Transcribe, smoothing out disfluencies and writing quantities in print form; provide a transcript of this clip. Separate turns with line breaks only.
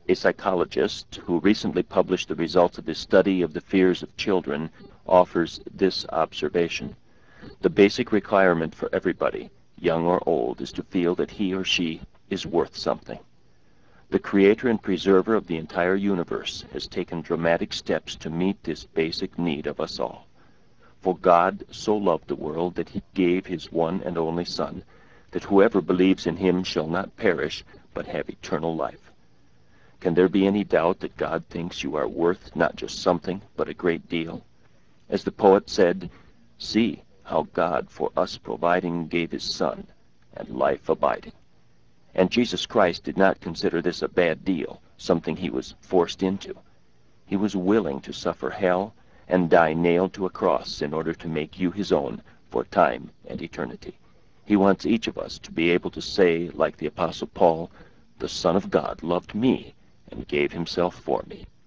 A psychologist who recently published the results of his study of the fears of children offers this observation. The basic requirement for everybody, young or old, is to feel that he or she is worth something. The creator and preserver of the entire universe has taken dramatic steps to meet this basic need of us all. For God so loved the world that he gave his one and only Son, that whoever believes in him shall not perish, but have eternal life. Can there be any doubt that God thinks you are worth not just something, but a great deal? As the poet said, "See how God for us providing gave his Son, and life abiding." And Jesus Christ did not consider this a bad deal, something he was forced into. He was willing to suffer hell and die nailed to a cross in order to make you his own for time and eternity. He wants each of us to be able to say, like the Apostle Paul, "The Son of God loved me and gave himself for me."